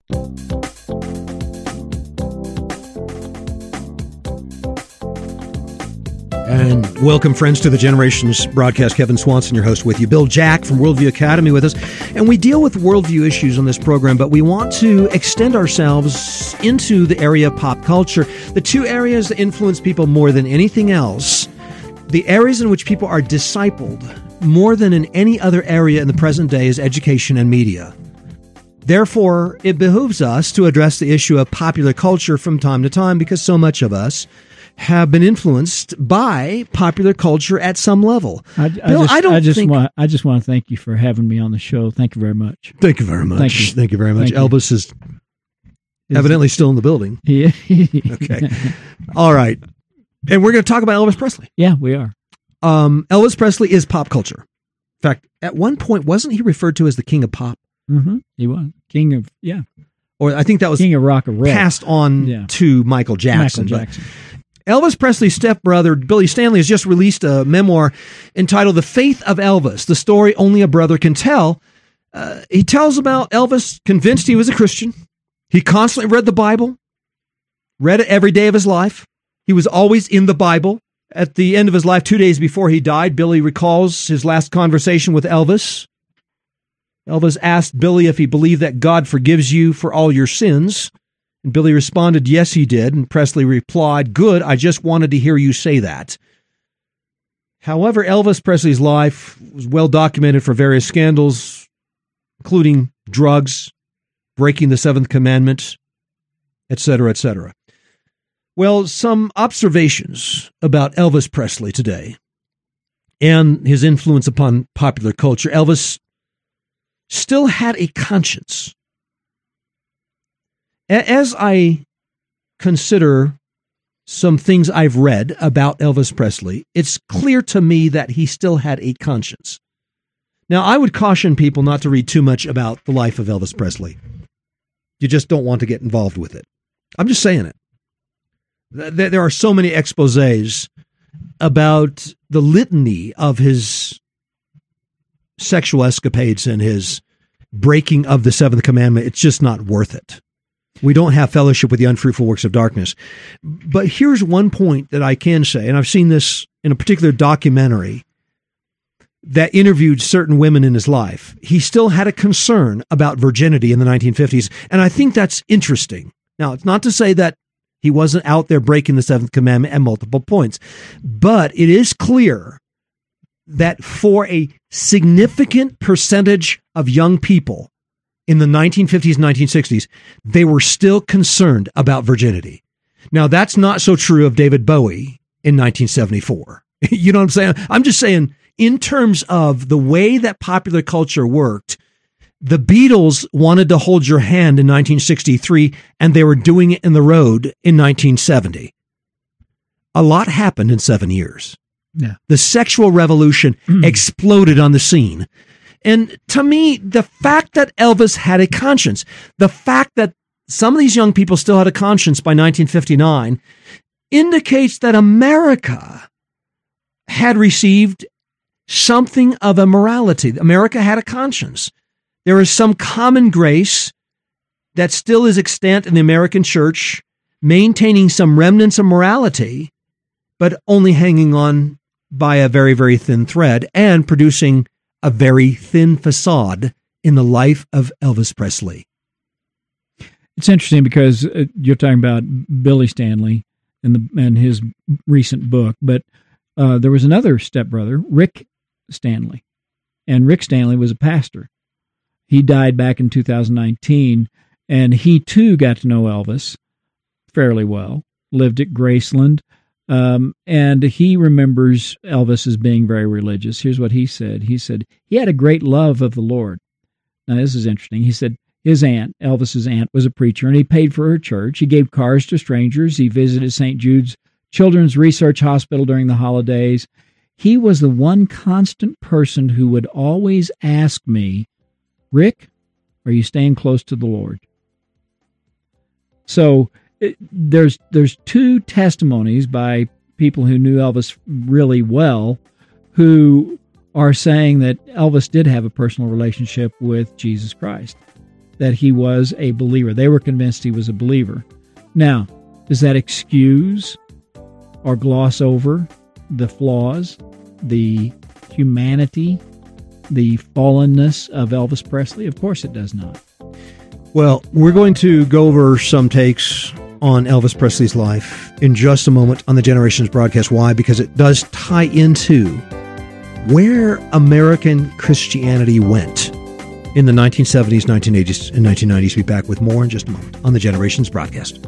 And welcome, friends, to the Generations broadcast. Kevin Swanson, your host, with you. Bill Jack from Worldview Academy with us. And we deal with worldview issues on this program, but we want to extend ourselves into the area of pop culture. The two areas that influence people more than anything else, the areas in which people are discipled more than in any other area in the present day, is education and media. Therefore, it behooves us to address the issue of popular culture from time to time, because so much of us have been influenced by popular culture at some level. I just want to thank you for having me on the show. Thank you very much. Thank you very much. Thank you very much. Elvis is evidently still in the building. Yeah. Okay. All right. And we're going to talk about Elvis Presley. Yeah, we are. Elvis Presley is pop culture. In fact, at one point, wasn't he referred to as the king of pop? Mm-hmm. He was. King of, yeah. Or I think that was king of rock and roll. Passed on to Michael Jackson. Elvis Presley's stepbrother, Billy Stanley, has just released a memoir entitled The Faith of Elvis, the story only a brother can tell. He tells about Elvis convinced he was a Christian. He constantly read the Bible, read it every day of his life. He was always in the Bible. At the end of his life, 2 days before he died, Billy recalls his last conversation with Elvis. Elvis asked Billy if he believed that God forgives you for all your sins. And Billy responded, yes, he did. And Presley replied, good, I just wanted to hear you say that. However, Elvis Presley's life was well documented for various scandals, including drugs, breaking the seventh commandment, etc., etc. Well, some observations about Elvis Presley today and his influence upon popular culture. Elvis still had a conscience. As I consider some things I've read about Elvis Presley, it's clear to me that he still had a conscience. Now, I would caution people not to read too much about the life of Elvis Presley. You just don't want to get involved with it. I'm just saying it. There are so many exposés about the litany of his sexual escapades and his breaking of the seventh commandment. It's just not worth it. We don't have fellowship with the unfruitful works of darkness. But here's one point that I can say, and I've seen this in a particular documentary that interviewed certain women in his life. He still had a concern about virginity in the 1950s, and I think that's interesting. Now, it's not to say that he wasn't out there breaking the seventh commandment at multiple points, but it is clear that for a significant percentage of young people in the 1950s, 1960s, they were still concerned about virginity. Now, that's not so true of David Bowie in 1974. You know what I'm saying? I'm just saying, in terms of the way that popular culture worked, the Beatles wanted to hold your hand in 1963, and they were doing it in the road in 1970. A lot happened in 7 years. Yeah. The sexual revolution exploded on the scene. And to me, the fact that Elvis had a conscience, the fact that some of these young people still had a conscience by 1959, indicates that America had received something of a morality. America had a conscience. There is some common grace that still is extant in the American church, maintaining some remnants of morality, but only hanging on by a very, very thin thread and producing a very thin facade in the life of Elvis Presley. It's interesting because you're talking about Billy Stanley and his recent book, but there was another stepbrother, Rick Stanley, and Rick Stanley was a pastor. He died back in 2019, and he too got to know Elvis fairly well, lived at Graceland, and he remembers Elvis as being very religious. Here's what he said. He said, he had a great love of the Lord. Now, this is interesting. He said his aunt, Elvis's aunt, was a preacher, and he paid for her church. He gave cars to strangers. He visited St. Jude's Children's Research Hospital during the holidays. He was the one constant person who would always ask me, Rick, are you staying close to the Lord? So there's two testimonies by people who knew Elvis really well who are saying that Elvis did have a personal relationship with Jesus Christ. that he was a believer. They were convinced he was a believer. Now, does that excuse or gloss over the flaws, the humanity, the fallenness of Elvis Presley? Of course it does not. Well, we're going to go over some takes on Elvis Presley's life in just a moment on the Generations broadcast. Why? Because it does tie into where American Christianity went in the 1970s, 1980s, and 1990s. We'll be back with more in just a moment on the Generations broadcast.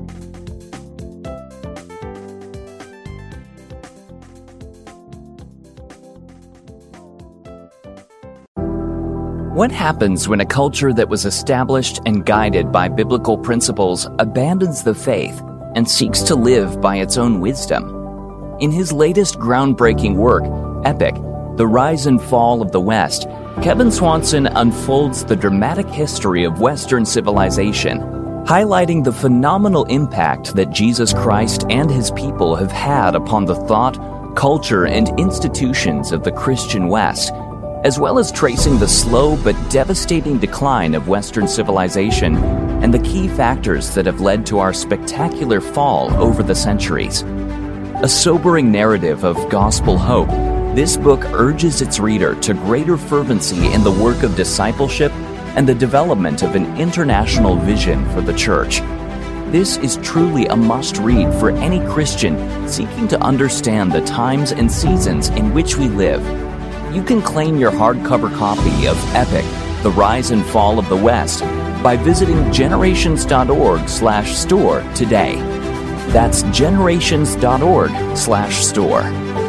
What happens when a culture that was established and guided by biblical principles abandons the faith and seeks to live by its own wisdom? In his latest groundbreaking work, Epic, The Rise and Fall of the West, Kevin Swanson unfolds the dramatic history of Western civilization, highlighting the phenomenal impact that Jesus Christ and his people have had upon the thought, culture, and institutions of the Christian West, as well as tracing the slow but devastating decline of Western civilization and the key factors that have led to our spectacular fall over the centuries. A sobering narrative of gospel hope, this book urges its reader to greater fervency in the work of discipleship and the development of an international vision for the church. This is truly a must-read for any Christian seeking to understand the times and seasons in which we live. You can claim your hardcover copy of Epic, The Rise and Fall of the West by visiting generations.org/store today. That's generations.org/store.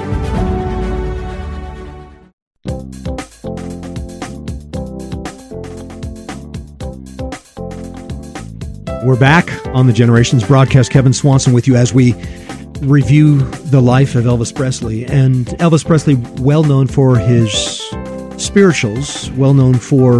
We're back on the Generations broadcast. Kevin Swanson with you as we review the life of Elvis Presley. And Elvis Presley, well known for his spirituals, well known for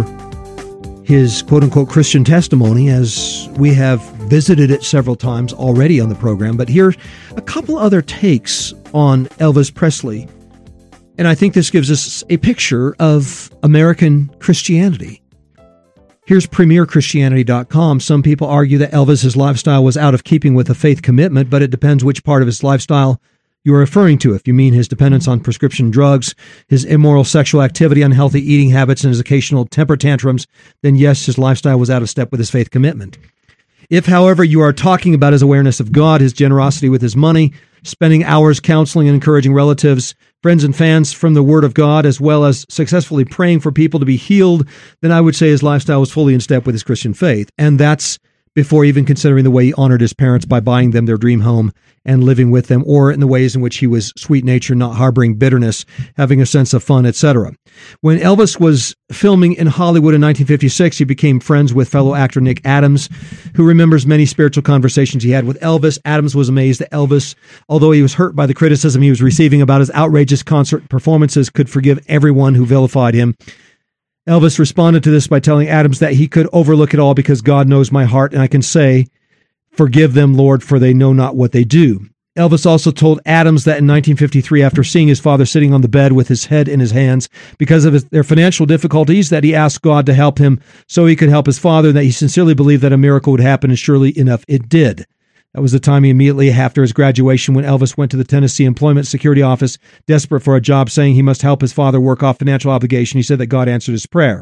his quote-unquote Christian testimony, as we have visited it several times already on the program. But here are a couple other takes on Elvis Presley. And I think this gives us a picture of American Christianity. Here's PremierChristianity.com. Some people argue that Elvis's lifestyle was out of keeping with a faith commitment, but it depends which part of his lifestyle you're referring to. If you mean his dependence on prescription drugs, his immoral sexual activity, unhealthy eating habits, and his occasional temper tantrums, then yes, his lifestyle was out of step with his faith commitment. If, however, you are talking about his awareness of God, his generosity with his money, spending hours counseling and encouraging relatives, friends, and fans from the Word of God, as well as successfully praying for people to be healed, then I would say his lifestyle was fully in step with his Christian faith. And that's before even considering the way he honored his parents by buying them their dream home and living with them, or in the ways in which he was sweet-natured, not harboring bitterness, having a sense of fun, etc. When Elvis was filming in Hollywood in 1956, he became friends with fellow actor Nick Adams, who remembers many spiritual conversations he had with Elvis. Adams was amazed that Elvis, although he was hurt by the criticism he was receiving about his outrageous concert performances, could forgive everyone who vilified him. Elvis responded to this by telling Adams that he could overlook it all because God knows my heart, and I can say, "Forgive them, Lord, for they know not what they do." Elvis also told Adams that in 1953, after seeing his father sitting on the bed with his head in his hands because of their financial difficulties, that he asked God to help him so he could help his father, and that he sincerely believed that a miracle would happen, and surely enough, it did. That was the time immediately after his graduation when Elvis went to the Tennessee Employment Security Office, desperate for a job, saying he must help his father work off financial obligation. He said that God answered his prayer.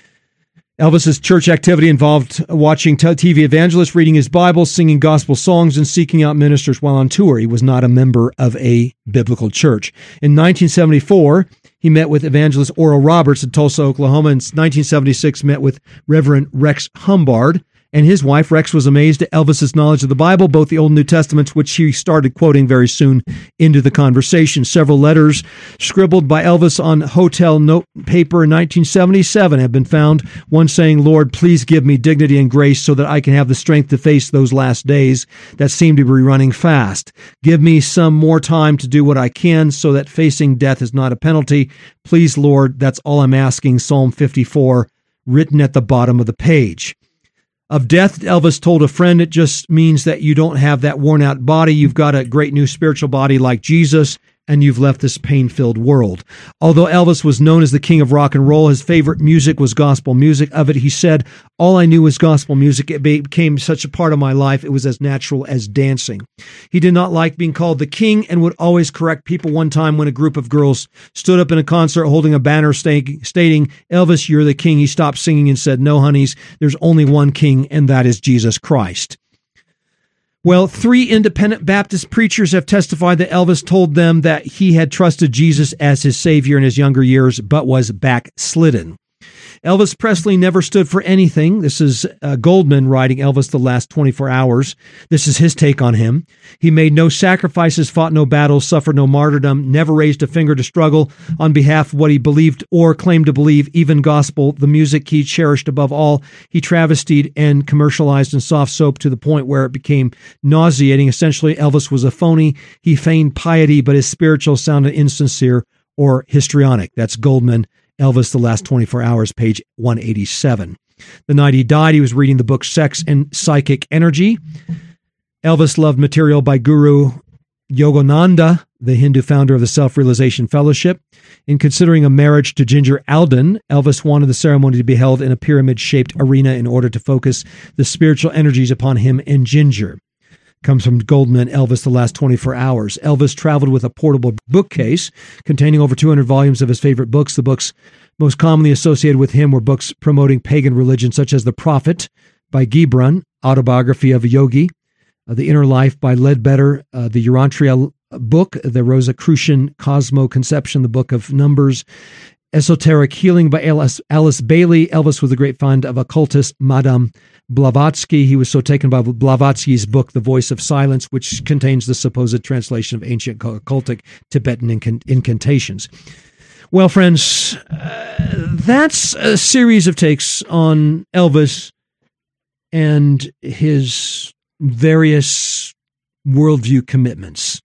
Elvis's church activity involved watching TV evangelists, reading his Bible, singing gospel songs, and seeking out ministers while on tour. He was not a member of a biblical church. In 1974, he met with evangelist Oral Roberts in Tulsa, Oklahoma. In 1976, met with Reverend Rex Humbard and his wife. Rex was amazed at Elvis's knowledge of the Bible, both the Old and New Testaments, which he started quoting very soon into the conversation. Several letters scribbled by Elvis on hotel note paper in 1977 have been found. One saying, "Lord, please give me dignity and grace so that I can have the strength to face those last days that seem to be running fast. Give me some more time to do what I can so that facing death is not a penalty. Please, Lord, that's all I'm asking." Psalm 54, written at the bottom of the page. Of death, Elvis told a friend, "It just means that you don't have that worn-out body. You've got a great new spiritual body like Jesus. and you've left this pain-filled world. Although Elvis was known as the king of rock and roll, his favorite music was gospel music. Of it, he said, all I knew was gospel music. It became such a part of my life. It was as natural as dancing. He did not like being called the king and would always correct people. One time when a group of girls stood up in a concert holding a banner stating, Elvis, you're the king, he stopped singing and said, no, honeys, there's only one king, and that is Jesus Christ. Well, 3 independent Baptist preachers have testified that Elvis told them that he had trusted Jesus as his Savior in his younger years, but was backslidden. Elvis Presley never stood for anything. This is Goldman writing Elvis the Last 24 Hours. This is his take on him. He made no sacrifices, fought no battles, suffered no martyrdom, never raised a finger to struggle on behalf of what he believed or claimed to believe, even gospel, the music he cherished above all. He travestied and commercialized in soft soap to the point where it became nauseating. Essentially, Elvis was a phony. He feigned piety, but his spiritual sounded insincere or histrionic. That's Goldman, Elvis, The Last 24 Hours, page 187. The night he died, he was reading the book Sex and Psychic Energy. Elvis loved material by Guru Yogananda, the Hindu founder of the Self-Realization Fellowship. In considering a marriage to Ginger Alden, Elvis wanted the ceremony to be held in a pyramid-shaped arena in order to focus the spiritual energies upon him and Ginger. Comes from Goldman, Elvis, The Last 24 Hours. Elvis traveled with a portable bookcase containing over 200 volumes of his favorite books. The books most commonly associated with him were books promoting pagan religion, such as The Prophet by Gibran, Autobiography of a Yogi, The Inner Life by Ledbetter, the Urantia book, the Rosicrucian Cosmo Conception, the Book of Numbers, Esoteric Healing by Alice Bailey. Elvis was a great fan of occultist Madame Blavatsky. He was so taken by Blavatsky's book, The Voice of Silence, which contains the supposed translation of ancient occultic Tibetan incantations. Well, friends, that's a series of takes on Elvis and his various worldview commitments.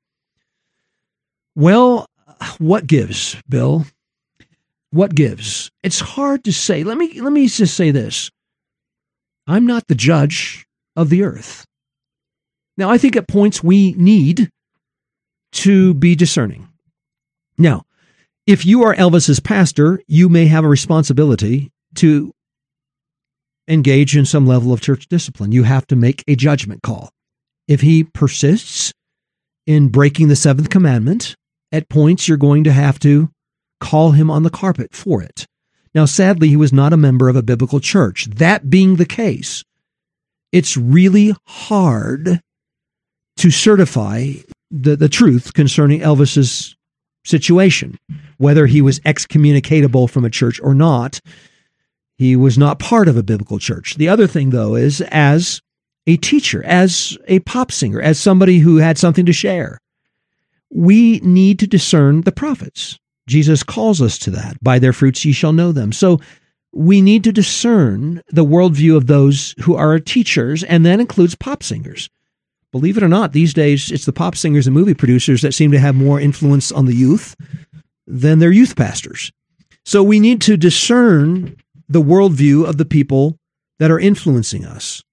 Well, what gives, Bill? What gives? It's hard to say. Let me just say this. I'm not the judge of the earth. Now, I think at points we need to be discerning. Now, if you are Elvis's pastor, you may have a responsibility to engage in some level of church discipline. You have to make a judgment call. If he persists in breaking the 7th commandment, at points you're going to have to call him on the carpet for it. Now, sadly, he was not a member of a biblical church. That being the case, it's really hard to certify the truth concerning Elvis's situation, whether he was excommunicatable from a church or not. He was not part of a biblical church. The other thing, though, is as a teacher, as a pop singer, as somebody who had something to share, we need to discern the prophets. Jesus calls us to that. By their fruits ye shall know them. So we need to discern the worldview of those who are teachers, and that includes pop singers. Believe it or not, these days it's the pop singers and movie producers that seem to have more influence on the youth than their youth pastors. So we need to discern the worldview of the people that are influencing us.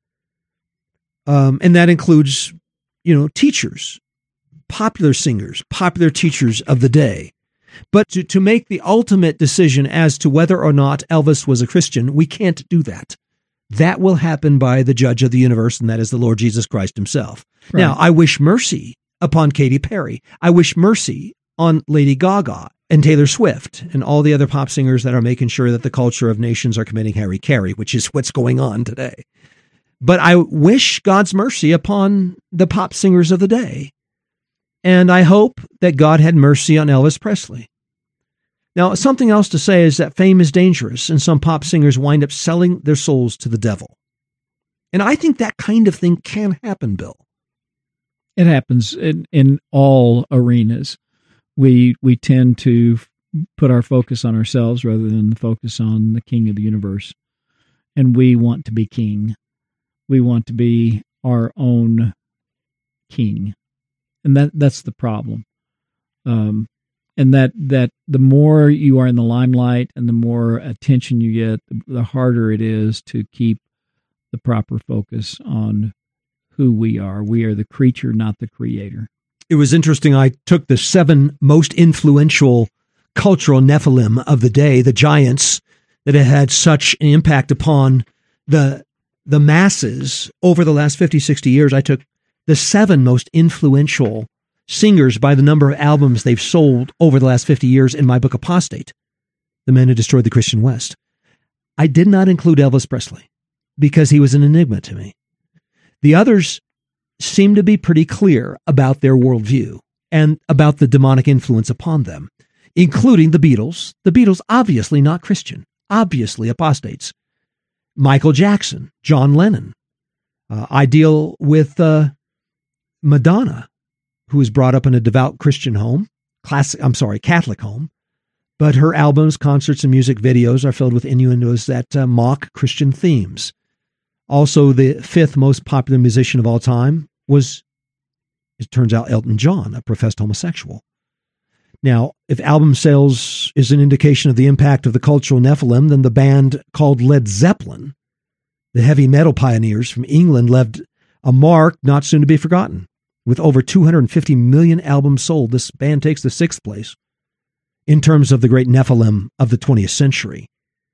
And that includes, teachers, popular singers, popular teachers of the day. But to make the ultimate decision as to whether or not Elvis was a Christian, we can't do that. That will happen by the judge of the universe, and that is the Lord Jesus Christ himself. Right. Now, I wish mercy upon Katy Perry. I wish mercy on Lady Gaga and Taylor Swift and all the other pop singers that are making sure that the culture of nations are committing hara-kiri, which is what's going on today. But I wish God's mercy upon the pop singers of the day. And I hope that God had mercy on Elvis Presley. Now, something else to say is that fame is dangerous, and some pop singers wind up selling their souls to the devil. And I think that kind of thing can happen, Bill. It happens in all arenas. We tend to put our focus on ourselves rather than the focus on the King of the universe. And we want to be king. We want to be our own king. And that's the problem. And that the more you are in the limelight and the more attention you get, the harder it is to keep the proper focus on who we are. We are the creature, not the creator. It was interesting. I took the 7 most influential cultural Nephilim of the day, the giants that had such an impact upon the masses over the last 50, 60 years. I took the 7 most influential singers by the number of albums they've sold over the last 50 years in my book, Apostate, The Men Who Destroyed the Christian West. I did not include Elvis Presley because he was an enigma to me. The others seem to be pretty clear about their worldview and about the demonic influence upon them, including the Beatles. The Beatles, obviously not Christian, obviously apostates. Michael Jackson, John Lennon. I deal with Madonna, who was brought up in a devout Christian home, Catholic home, but her albums, concerts, and music videos are filled with innuendos that mock Christian themes. Also, the 5th most popular musician of all time was, it turns out, Elton John, a professed homosexual. Now, if album sales is an indication of the impact of the cultural Nephilim, then the band called Led Zeppelin, the heavy metal pioneers from England, left a mark not soon to be forgotten. With over 250 million albums sold, this band takes the 6th place in terms of the great Nephilim of the 20th century.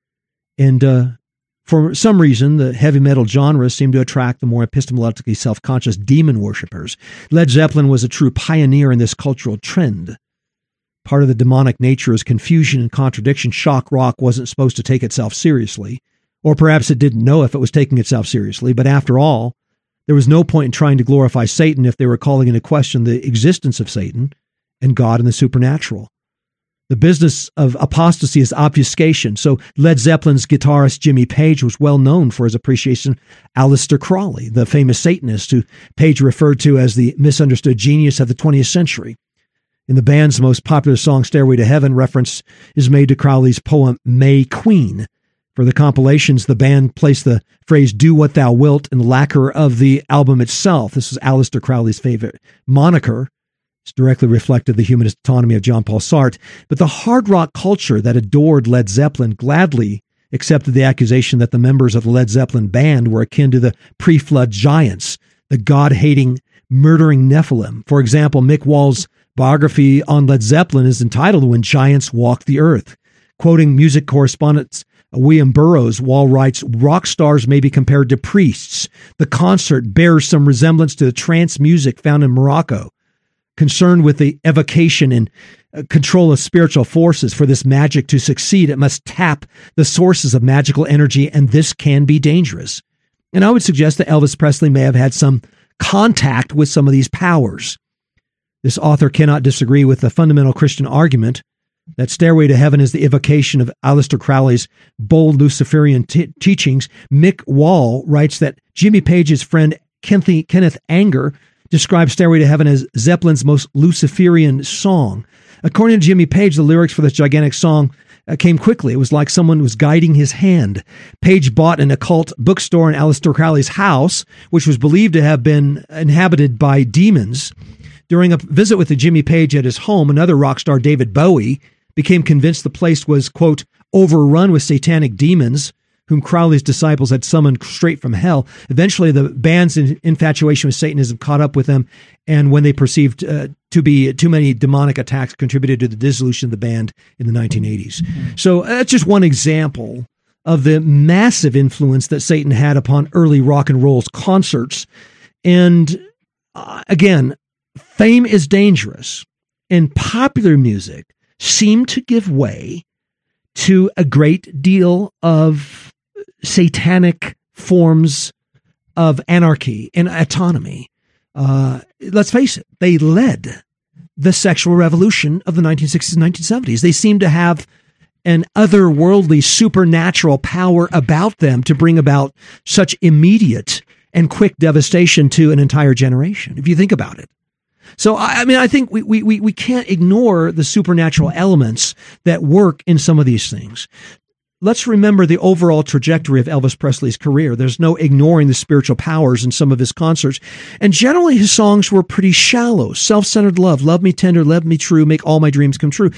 And for some reason, the heavy metal genre seemed to attract the more epistemologically self-conscious demon worshippers. Led Zeppelin was a true pioneer in this cultural trend. Part of the demonic nature is confusion and contradiction. Shock rock wasn't supposed to take itself seriously, or perhaps it didn't know if it was taking itself seriously. But after all, there was no point in trying to glorify Satan if they were calling into question the existence of Satan and God and the supernatural. The business of apostasy is obfuscation. So Led Zeppelin's guitarist Jimmy Page was well known for his appreciation of Aleister Crowley, the famous Satanist who Page referred to as the misunderstood genius of the 20th century. In the band's most popular song, Stairway to Heaven, reference is made to Crowley's poem May Queen. For the compilations, the band placed the phrase "do what thou wilt" in the lacquer of the album itself. This is Aleister Crowley's favorite moniker. It's directly reflected the humanist autonomy of Jean-Paul Sartre. But the hard rock culture that adored Led Zeppelin gladly accepted the accusation that the members of the Led Zeppelin band were akin to the pre-flood giants, the God-hating, murdering Nephilim. For example, Mick Wall's biography on Led Zeppelin is entitled When Giants Walk the Earth. Quoting music correspondent William Burroughs, Wall writes, "Rock stars may be compared to priests. The concert bears some resemblance to the trance music found in Morocco. Concerned with the evocation and control of spiritual forces. For this magic to succeed, it must tap the sources of magical energy, and this can be dangerous." And I would suggest that Elvis Presley may have had some contact with some of these powers. This author cannot disagree with the fundamental Christian argument that Stairway to Heaven is the evocation of Aleister Crowley's bold Luciferian teachings. Mick Wall writes that Jimmy Page's friend Kenneth Anger describes Stairway to Heaven as Zeppelin's most Luciferian song. According to Jimmy Page, the lyrics for this gigantic song came quickly. It was like someone was guiding his hand. Page bought an occult bookstore in Aleister Crowley's house, which was believed to have been inhabited by demons. During a visit with Jimmy Page at his home, another rock star, David Bowie, became convinced the place was, quote, overrun with satanic demons, whom Crowley's disciples had summoned straight from hell. Eventually, the band's infatuation with Satanism caught up with them, and when they perceived to be too many demonic attacks, contributed to the dissolution of the band in the 1980s. So that's just one example of the massive influence that Satan had upon early rock and roll's concerts. And again, fame is dangerous, and popular music seemed to give way to a great deal of satanic forms of anarchy and autonomy. Let's face it, they led the sexual revolution of the 1960s and 1970s. They seemed to have an otherworldly, supernatural power about them to bring about such immediate and quick devastation to an entire generation, if you think about it. So, I mean, I think we can't ignore the supernatural elements that work in some of these things. Let's remember the overall trajectory of Elvis Presley's career. There's no ignoring the spiritual powers in some of his concerts. And generally, his songs were pretty shallow. Self-centered love, love me tender, love me true, make all my dreams come true.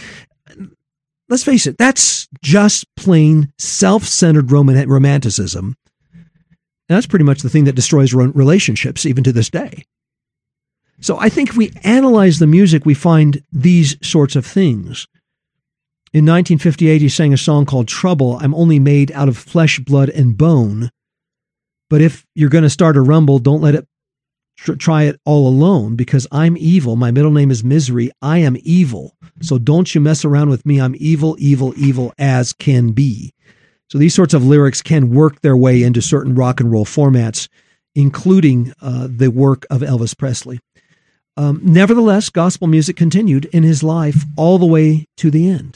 Let's face it, that's just plain self-centered romanticism. And that's pretty much the thing that destroys relationships even to this day. So I think if we analyze the music, we find these sorts of things. In 1958, he sang a song called Trouble. I'm only made out of flesh, blood, and bone. But if you're going to start a rumble, don't let it try it all alone, because I'm evil. My middle name is Misery. I am evil. So don't you mess around with me. I'm evil, evil, evil as can be. So these sorts of lyrics can work their way into certain rock and roll formats, including the work of Elvis Presley. Nevertheless, gospel music continued in his life all the way to the end.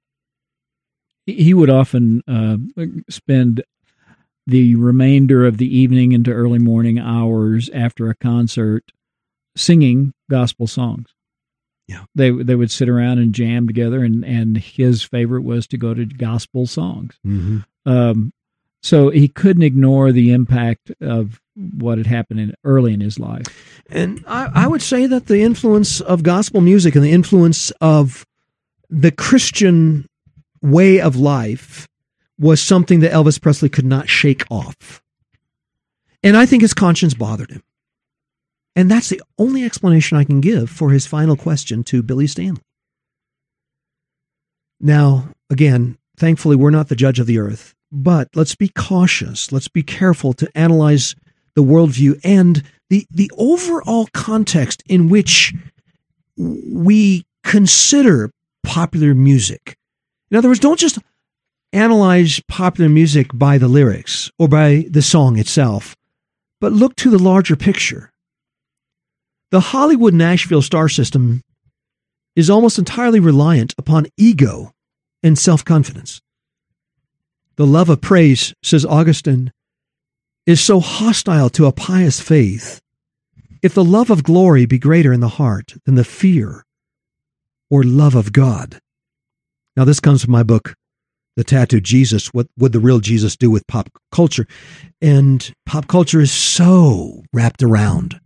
He would often spend the remainder of the evening into early morning hours after a concert singing gospel songs. Yeah, they would sit around and jam together, and his favorite was to go to gospel songs. Mm-hmm. So he couldn't ignore the impact of what had happened early in his life. And I would say that the influence of gospel music and the influence of the Christian way of life was something that Elvis Presley could not shake off. And I think his conscience bothered him. And that's the only explanation I can give for his final question to Billy Stanley. Now, again, thankfully, we're not the judge of the earth, but let's be cautious. Let's be careful to analyze the worldview and the overall context in which we consider popular music. In other words, don't just analyze popular music by the lyrics or by the song itself, but look to the larger picture. The Hollywood-Nashville star system is almost entirely reliant upon ego and self-confidence. The love of praise, says Augustine, is so hostile to a pious faith. If the love of glory be greater in the heart than the fear or love of God. Now, this comes from my book, The Tattooed Jesus, What Would the Real Jesus Do with Pop Culture? And pop culture is so wrapped around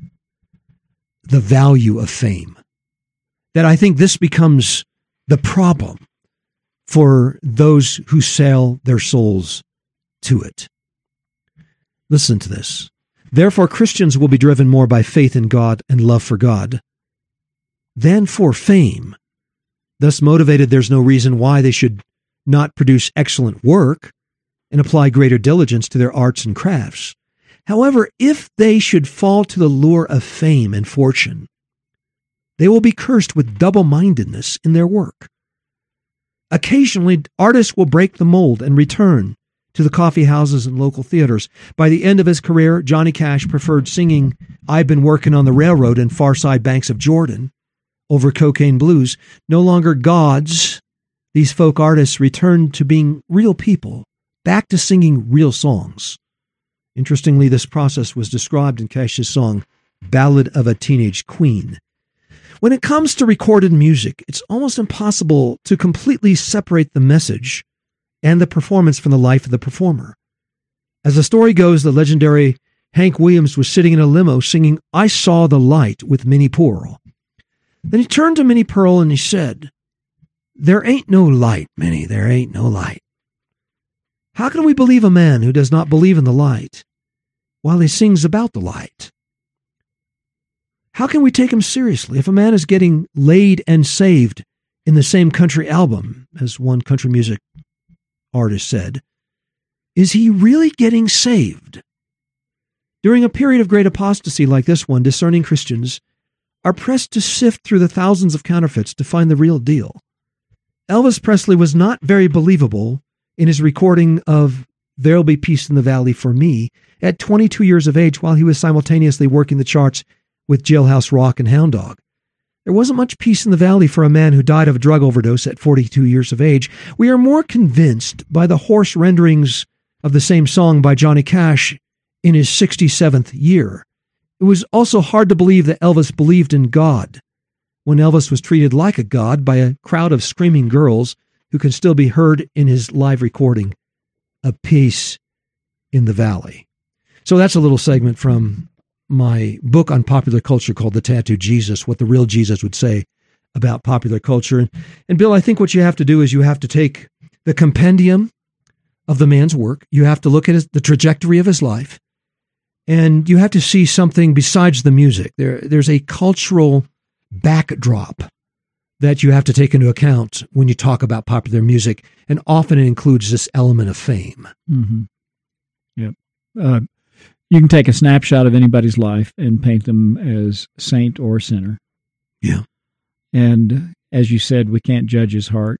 the value of fame that I think this becomes the problem for those who sell their souls to it. Listen to this. Therefore, Christians will be driven more by faith in God and love for God than for fame. Thus motivated, there's no reason why they should not produce excellent work and apply greater diligence to their arts and crafts. However, if they should fall to the lure of fame and fortune, they will be cursed with double-mindedness in their work. Occasionally, artists will break the mold and return to the coffee houses and local theaters. By the end of his career, Johnny Cash preferred singing I've Been Working on the Railroad and Far Side Banks of Jordan over cocaine blues. No longer gods, these folk artists returned to being real people, back to singing real songs. Interestingly, this process was described in Cash's song, Ballad of a Teenage Queen. When it comes to recorded music, it's almost impossible to completely separate the message and the performance from the life of the performer. As the story goes, the legendary Hank Williams was sitting in a limo singing I Saw the Light with Minnie Pearl. Then he turned to Minnie Pearl and he said, There ain't no light, Minnie, there ain't no light. How can we believe a man who does not believe in the light while he sings about the light? How can we take him seriously if a man is getting laid and saved in the same country album, as one country music artist said? Is he really getting saved? During a period of great apostasy like this one, discerning Christians are pressed to sift through the thousands of counterfeits to find the real deal. Elvis Presley was not very believable in his recording of There'll Be Peace in the Valley for Me at 22 years of age, while he was simultaneously working the charts with Jailhouse Rock and Hound Dog. There wasn't much peace in the valley for a man who died of a drug overdose at 42 years of age. We are more convinced by the hoarse renderings of the same song by Johnny Cash in his 67th year. It was also hard to believe that Elvis believed in God when Elvis was treated like a god by a crowd of screaming girls who can still be heard in his live recording, A Peace in the Valley. So that's a little segment from my book on popular culture called The Tattooed Jesus, What the Real Jesus Would Say About Popular Culture. And Bill, I think what you have to do is you have to take the compendium of the man's work. You have to look at the trajectory of his life. And you have to see something besides the music. There's a cultural backdrop that you have to take into account when you talk about popular music, and often it includes this element of fame. Mm-hmm. Yep. You can take a snapshot of anybody's life and paint them as saint or sinner. Yeah. And as you said, we can't judge his heart.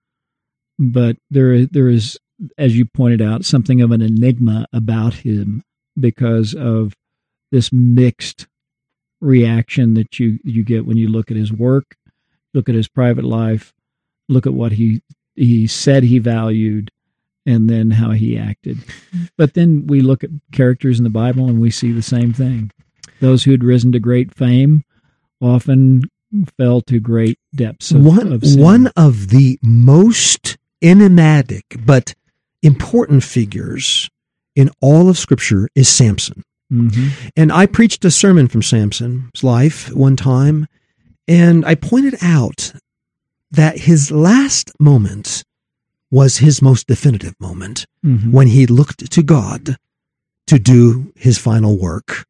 But there is, as you pointed out, something of an enigma about him because of this mixed reaction that you get when you look at his work, look at his private life, look at what he said he valued, and then how he acted. But then we look at characters in the Bible and we see the same thing. Those who had risen to great fame often fell to great depths of sin. One of the most enigmatic but important figures in all of Scripture is Samson. Mm-hmm. And I preached a sermon from Samson's life one time, and I pointed out that his last moment was his most definitive moment, mm-hmm. when he looked to God to do his final work.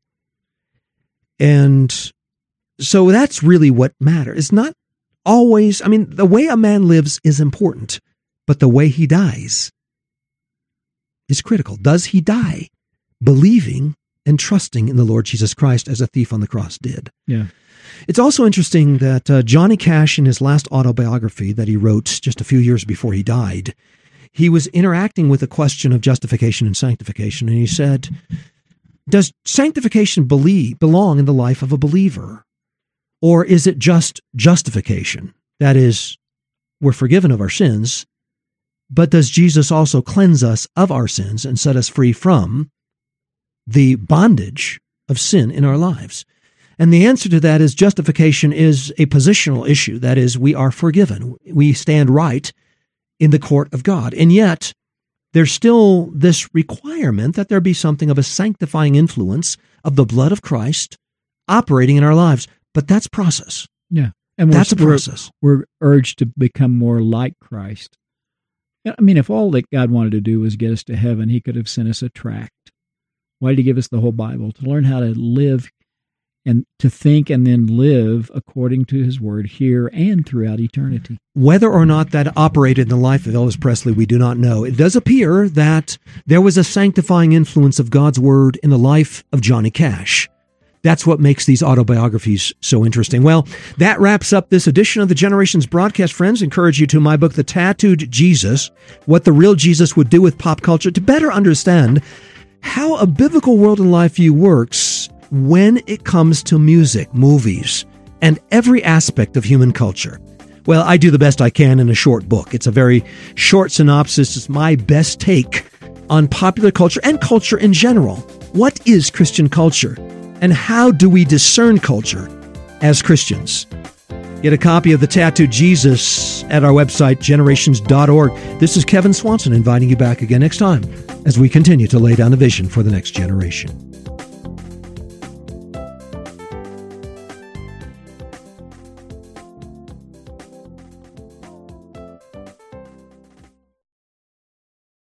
And so that's really what matters. It's not always, the way a man lives is important, but the way he dies is critical. Does he die believing and trusting in the Lord Jesus Christ as a thief on the cross did? Yeah. It's also interesting that Johnny Cash, in his last autobiography that he wrote just a few years before he died, he was interacting with the question of justification and sanctification, and he said, does sanctification belong in the life of a believer? Or is it just justification? That is, we're forgiven of our sins, but does Jesus also cleanse us of our sins and set us free from the bondage of sin in our lives? And the answer to that is justification is a positional issue. That is, we are forgiven. We stand right in the court of God. And yet, there's still this requirement that there be something of a sanctifying influence of the blood of Christ operating in our lives. But that's process. Yeah. And that's a process. We're urged to become more like Christ. If all that God wanted to do was get us to heaven, he could have sent us a tract. Why did he give us the whole Bible? To learn how to live and to think and then live according to his word here and throughout eternity. Whether or not that operated in the life of Elvis Presley, we do not know. It does appear that there was a sanctifying influence of God's word in the life of Johnny Cash. That's what makes these autobiographies so interesting. Well, that wraps up this edition of the Generations broadcast. Friends, encourage you to my book, The Tattooed Jesus, What the Real Jesus Would Do with Pop Culture, to better understand how a biblical world and life view works when it comes to music, movies, and every aspect of human culture. Well, I do the best I can in a short book. It's a very short synopsis. It's my best take on popular culture and culture in general. What is Christian culture? And how do we discern culture as Christians? Get a copy of The Tattooed Jesus at our website, generations.org. This is Kevin Swanson inviting you back again next time as we continue to lay down a vision for the next generation.